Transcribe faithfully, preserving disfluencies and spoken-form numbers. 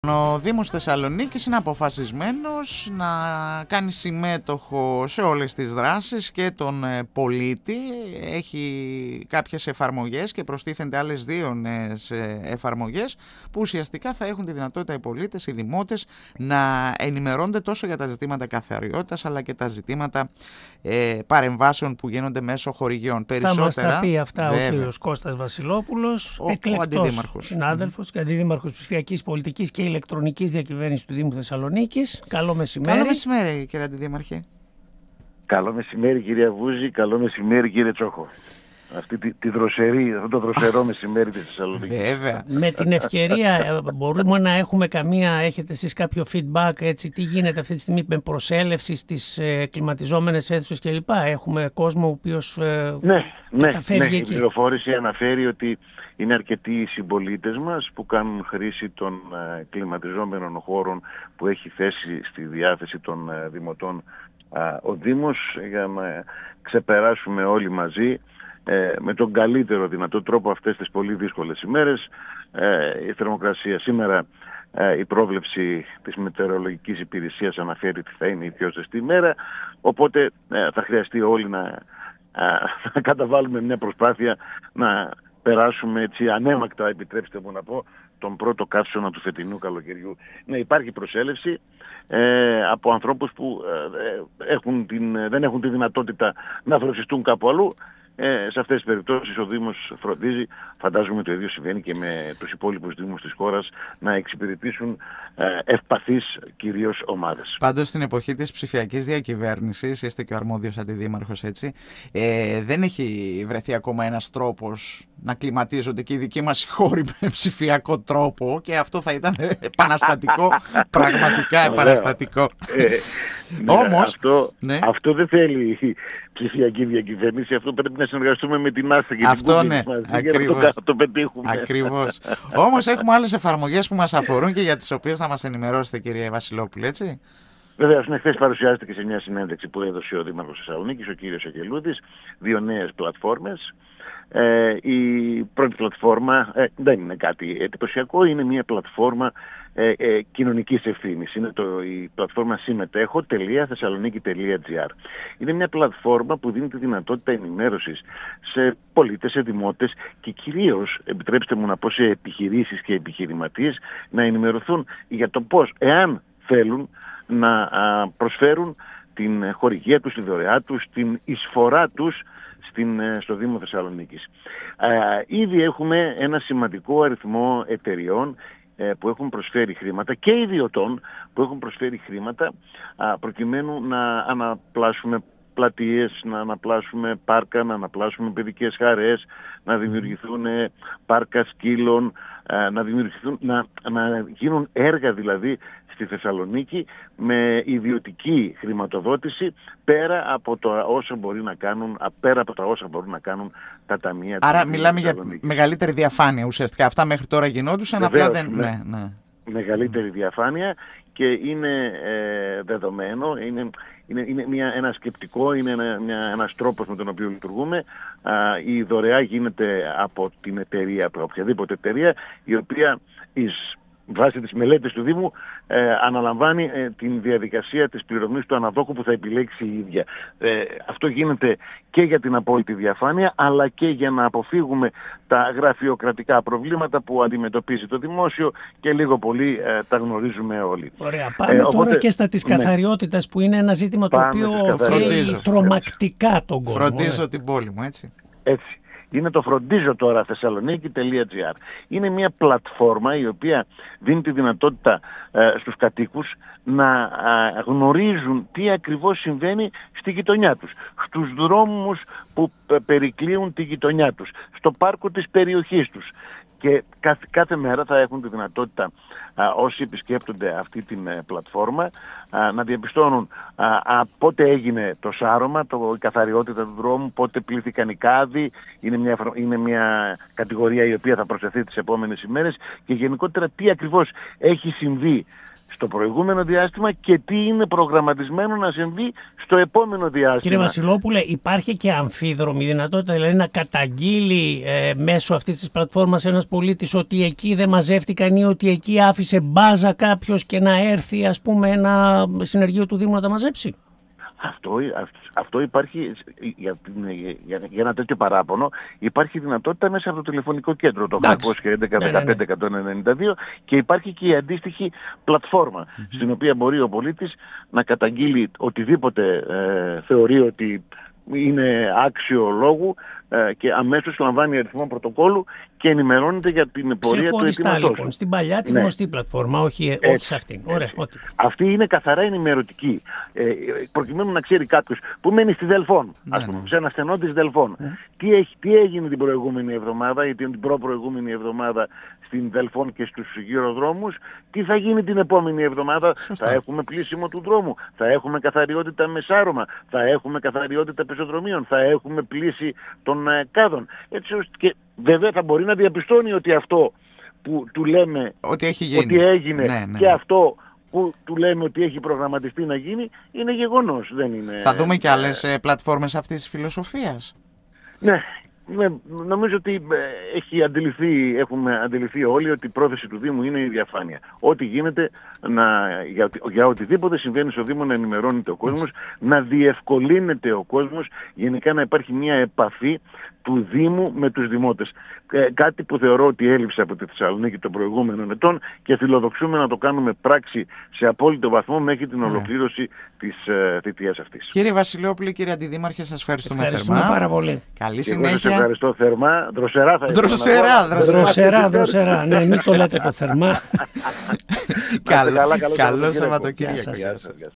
Ο Δήμος Θεσσαλονίκης είναι αποφασισμένος να κάνει συμμέτοχο σε όλες τις δράσεις και τον πολίτη. Έχει κάποιες εφαρμογές και προστίθενται άλλες δύο νέες εφαρμογές που ουσιαστικά θα έχουν τη δυνατότητα οι πολίτες, οι δημότες να ενημερώνονται τόσο για τα ζητήματα καθαριότητας αλλά και τα ζητήματα ε, παρεμβάσεων που γίνονται μέσω χορηγιών. Περισσότερα, θα μας τα πει αυτά βέβαια ο κύριος Κώστας Βασιλόπουλος, ο, εκλεκτός ο συνάδελφος mm. και αντιδήμαρχος ψηφιακής πολιτικής και ηλεκτρονικής διακυβέρνησης του Δήμου Θεσσαλονίκης. Καλό μεσημέρι. Καλό μεσημέρι, κύριε Αντιδήμαρχε. Καλό μεσημέρι, κυρία Βούζη. Καλό μεσημέρι, κύριε Τσόχο. Αυτή τη, τη δροσερή, αυτό το δροσερό μεσημέρι της Θεσσαλονίκης. Βέβαια. Με την ευκαιρία μπορούμε να έχουμε καμία, έχετε εσείς κάποιο feedback, έτσι, τι γίνεται αυτή τη στιγμή με προσέλευση στις ε, κλιματιζόμενες αίθουσες κλπ. Έχουμε κόσμο ο οποίος ε, ναι, ναι, καταφεύγει ναι. εκεί. Η πληροφόρηση αναφέρει ότι είναι αρκετοί οι συμπολίτες μας που κάνουν χρήση των ε, κλιματιζόμενων χώρων που έχει θέσει στη διάθεση των ε, δημοτών ε, ο Δήμος, για να ξεπεράσουμε όλοι μαζί Ε, με τον καλύτερο δυνατό τρόπο αυτές τις πολύ δύσκολες ημέρες. Ε, η θερμοκρασία σήμερα, ε, η πρόβλεψη της μετεωρολογικής υπηρεσίας αναφέρει ότι θα είναι η πιο ζεστή ημέρα, οπότε ε, θα χρειαστεί όλοι να, ε, να καταβάλουμε μια προσπάθεια να περάσουμε έτσι ανέμακτα, επιτρέψτε μου να πω, τον πρώτο καύσωνα του φετινού καλοκαιριού. Ναι, υπάρχει προσέλευση ε, από ανθρώπους που ε, έχουν την, δεν έχουν τη δυνατότητα να δροσιστούν κάπου αλλού. Ε, σε αυτές τις περιπτώσεις ο Δήμος φροντίζει, φαντάζομαι το ίδιο συμβαίνει και με τους υπόλοιπους Δήμους της χώρας, να εξυπηρετήσουν ε, ευπαθείς κυρίως ομάδες. Πάντως στην εποχή της ψηφιακής διακυβέρνησης, είστε και ο αρμόδιος αντιδήμαρχος έτσι, ε, δεν έχει βρεθεί ακόμα ένας τρόπος να κλιματίζονται και οι δικοί μας χώροι με ψηφιακό τρόπο και αυτό θα ήταν επαναστατικό, πραγματικά επαναστατικό. Ε, ναι, Όμως, αυτό, ναι. αυτό δεν θέλει ψηφιακή διακυβέρνηση, αυτό πρέπει να συνεργαστούμε με την Άστα και αυτό την ναι, μαζί ακριβώς. για να το, το πετύχουμε. Ακριβώς. Όμως έχουμε άλλες εφαρμογές που μας αφορούν και για τις οποίες θα μας ενημερώσετε, κύριε Βασιλόπουλε, έτσι. Βεβαίως, ναι, χθες παρουσιάζεται και σε μια συνέντευξη που έδωσε ο Δήμαρχος Θεσσαλονίκης, ο κύριος Αγγελούδης, δύο νέες πλατφόρμες. Ε, η πρώτη πλατφόρμα ε, δεν είναι κάτι εντυπωσιακό, είναι μια πλατφόρμα ε, ε, κοινωνικής ευθύνης. Είναι το, η πλατφόρμα συμμετέχω τελεία θεσσαλονίκη τελεία τζι άρ. Είναι μια πλατφόρμα που δίνει τη δυνατότητα ενημέρωσης σε πολίτες, σε δημότες και κυρίως, επιτρέψτε μου να πω, σε επιχειρήσεις και επιχειρηματίες να ενημερωθούν για το πώς, εάν θέλουν, να α, προσφέρουν την χορηγία τους, τη δωρεά τους, την εισφορά τους στην, στο Δήμο Θεσσαλονίκης. Ε, ήδη έχουμε ένα σημαντικό αριθμό εταιριών ε, που έχουν προσφέρει χρήματα και ιδιωτών που έχουν προσφέρει χρήματα α, προκειμένου να αναπλάσουμε πλατείες, να αναπλάσουμε πάρκα, να αναπλάσουμε παιδικές χαρές, να δημιουργηθούν ε, πάρκα σκύλων, ε, να, δημιουργηθούν, να, να γίνουν έργα δηλαδή στη Θεσσαλονίκη με ιδιωτική χρηματοδότηση πέρα από το όσα μπορεί να κάνουν, πέρα από τα όσα μπορούν να κάνουν τα ταμεία. Άρα μιλάμε για μεγαλύτερη διαφάνεια ουσιαστικά. Αυτά μέχρι τώρα γινόντουσαν, απλά δεν... Με, ναι, ναι. Μεγαλύτερη διαφάνεια και είναι ε, δεδομένο, είναι, είναι, είναι μια, ένα σκεπτικό, είναι ένα, μια, ένας τρόπος με τον οποίο λειτουργούμε. Α, η δωρεά γίνεται από την εταιρεία, από οποιαδήποτε εταιρεία, η οποία εις βάσει τις μελέτες του Δήμου ε, αναλαμβάνει ε, την διαδικασία της πληρωμής του αναδόχου που θα επιλέξει η ίδια. Ε, αυτό γίνεται και για την απόλυτη διαφάνεια αλλά και για να αποφύγουμε τα γραφειοκρατικά προβλήματα που αντιμετωπίζει το δημόσιο και λίγο πολύ ε, τα γνωρίζουμε όλοι. Ωραία. Πάμε ε, τώρα οπότε, και στα της καθαριότητας, ναι, που είναι ένα ζήτημα το οποίο θέλει τρομακτικά τον κόσμο. Φροντίζω, ναι, την πόλη μου, έτσι. Έτσι. Είναι το φροντίζω τώρα θεσσαλονίκη τελεία τζι άρ. Είναι μια πλατφόρμα η οποία δίνει τη δυνατότητα ε, στους κατοίκους να ε, γνωρίζουν τι ακριβώς συμβαίνει στη γειτονιά τους, στους δρόμους που ε, περικλείουν τη γειτονιά τους, στο πάρκο της περιοχής τους. Και κάθε, κάθε μέρα θα έχουν τη δυνατότητα α, όσοι επισκέπτονται αυτή την ε, πλατφόρμα α, να διαπιστώνουν α, α, πότε έγινε το σάρωμα, το, η καθαριότητα του δρόμου, πότε πλήθηκαν οι κάδοι. Είναι μια, είναι μια κατηγορία η οποία θα προσθεθεί τις επόμενες ημέρες και γενικότερα τι ακριβώς έχει συμβεί στο προηγούμενο διάστημα και τι είναι προγραμματισμένο να συμβεί στο επόμενο διάστημα. Κύριε Βασιλόπουλε, υπάρχει και αμφίδρομη δυνατότητα, δηλαδή να καταγγείλει ε, μέσω αυτής της πλατφόρμας ένας πολίτης ότι εκεί δεν μαζεύτηκαν ή ότι εκεί άφησε μπάζα κάποιος και να έρθει, ας πούμε, ένα συνεργείο του Δήμου να τα μαζέψει? Αυτό, αυτό υπάρχει, για, για, για ένα τέτοιο παράπονο υπάρχει δυνατότητα μέσα από το τηλεφωνικό κέντρο, το οκτακόσια έντεκα δεκαπέντε εκατόν ενενήντα δύο, και υπάρχει και η αντίστοιχη πλατφόρμα mm-hmm. στην οποία μπορεί ο πολίτης να καταγγείλει οτιδήποτε ε, θεωρεί ότι είναι άξιο λόγου ε, και αμέσως λαμβάνει αριθμό πρωτοκόλλου και ενημερώνεται για την πορεία του αιτήματος. Λοιπόν, στην παλιά τη ναι. γνωστή πλατφόρμα, όχι, όχι σε αυτήν. Ωραία, okay. Αυτή είναι καθαρά ενημερωτική. Ε, προκειμένου να ξέρει κάποιος που μένει στη Δελφών, ναι, ας πούμε, ναι. σε ένα στενό της Δελφών, ναι. τι, έχει, τι έγινε την προηγούμενη εβδομάδα ή την προ-προηγούμενη εβδομάδα στην Δελφών και στους γύρω δρόμους, τι θα γίνει την επόμενη εβδομάδα. Σωστά. Θα έχουμε πλήσιμο του δρόμου, θα έχουμε καθαριότητα με σάρωμα, θα έχουμε καθαριότητα πεζοδρομίων, θα έχουμε πλήση των ε, κάδων. Έτσι ώστε και βέβαια θα μπορεί να διαπιστώνει ότι αυτό που του λέμε ότι, έχει γίνει. ότι έγινε ναι, ναι. και αυτό που του λέμε ότι έχει προγραμματιστεί να γίνει είναι γεγονός. Δεν είναι, θα δούμε και άλλες ε, πλατφόρμες αυτής της φιλοσοφίας. Ναι. Ναι, νομίζω ότι έχει αντιληφθεί, έχουμε αντιληφθεί όλοι ότι η πρόθεση του Δήμου είναι η διαφάνεια. Ό,τι γίνεται, να, για, για οτιδήποτε συμβαίνει στο Δήμο, να ενημερώνεται ο κόσμος, να διευκολύνεται ο κόσμος, γενικά να υπάρχει μια επαφή του Δήμου με τους δημότες. Ε, κάτι που θεωρώ ότι έλειψε από τη Θεσσαλονίκη των προηγούμενων ετών και φιλοδοξούμε να το κάνουμε πράξη σε απόλυτο βαθμό μέχρι την ολοκλήρωση yeah. της ε, θητείας αυτής. Κύριε Βασιλόπουλε, κύριε Αντιδήμαρχε, σας ευχαριστούμε, ευχαριστούμε θερμά. πάρα πολύ. Καλή συνέχεια. Σας ευχαριστώ θερμά. Δροσερά θα ήθελα. Δροσερά, δροσερά, δροσερά. Ναι, μην το λέτε το θερμά. Καλό Σαββατοκύριακο.